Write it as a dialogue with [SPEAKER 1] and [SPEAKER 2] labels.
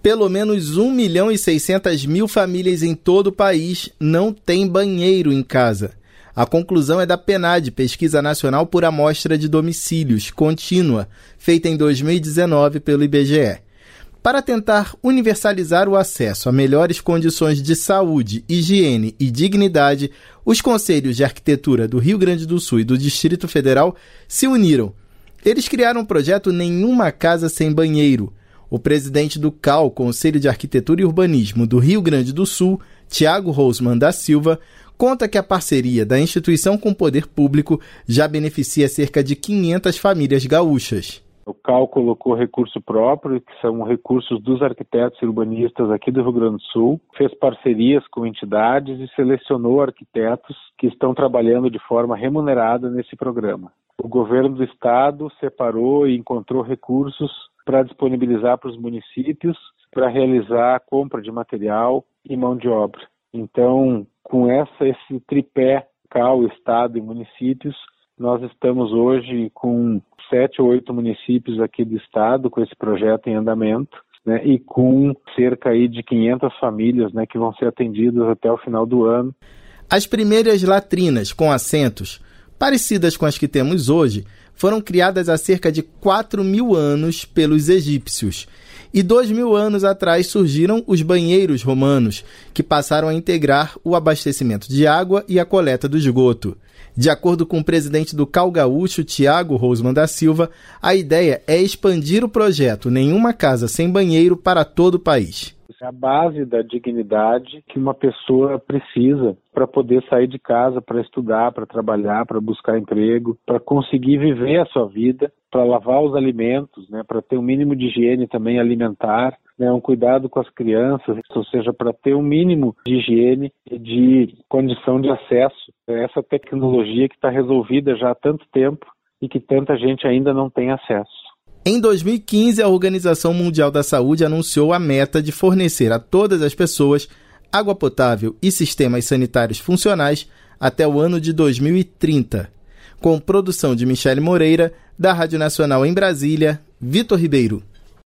[SPEAKER 1] Pelo menos 1.600.000 famílias em todo o país não têm banheiro em casa. A conclusão é da PNAD, Pesquisa Nacional por Amostra de Domicílios, contínua, feita em 2019 pelo IBGE. Para tentar universalizar o acesso a melhores condições de saúde, higiene e dignidade, os Conselhos de Arquitetura do Rio Grande do Sul e do Distrito Federal se uniram. Eles criaram o projeto Nenhuma Casa Sem Banheiro. O presidente do CAU, Conselho de Arquitetura e Urbanismo do Rio Grande do Sul, Tiago Rosman da Silva, conta que a parceria da instituição com o poder público já beneficia cerca de 500 famílias gaúchas.
[SPEAKER 2] O CAU colocou recurso próprio, que são recursos dos arquitetos e urbanistas aqui do Rio Grande do Sul, fez parcerias com entidades e selecionou arquitetos que estão trabalhando de forma remunerada nesse programa. O governo do estado separou e encontrou recursos para disponibilizar para os municípios para realizar a compra de material e mão de obra. Então, com esse tripé CAU, estado e municípios, nós estamos hoje com 7 ou 8 municípios aqui do estado com esse projeto em andamento, né, e com cerca aí de 500 famílias, né, que vão ser atendidas até o final do ano.
[SPEAKER 1] As primeiras latrinas com assentos, parecidas com as que temos hoje, foram criadas há cerca de 4.000 anos pelos egípcios. E 2.000 anos atrás surgiram os banheiros romanos, que passaram a integrar o abastecimento de água e a coleta do esgoto. De acordo com o presidente do CAU Gaúcho, Tiago Rosman da Silva, a ideia é expandir o projeto Nenhuma Casa Sem Banheiro para todo o país.
[SPEAKER 2] É a base da dignidade que uma pessoa precisa para poder sair de casa, para estudar, para trabalhar, para buscar emprego, para conseguir viver a sua vida, para lavar os alimentos, né, para ter um mínimo de higiene também alimentar, né, um cuidado com as crianças, ou seja, para ter um mínimo de higiene e de condição de acesso a essa tecnologia que está resolvida já há tanto tempo e que tanta gente ainda não tem acesso.
[SPEAKER 1] Em 2015, a Organização Mundial da Saúde anunciou a meta de fornecer a todas as pessoas água potável e sistemas sanitários funcionais até o ano de 2030. Com produção de Michele Moreira, da Rádio Nacional em Brasília, Vitor Ribeiro.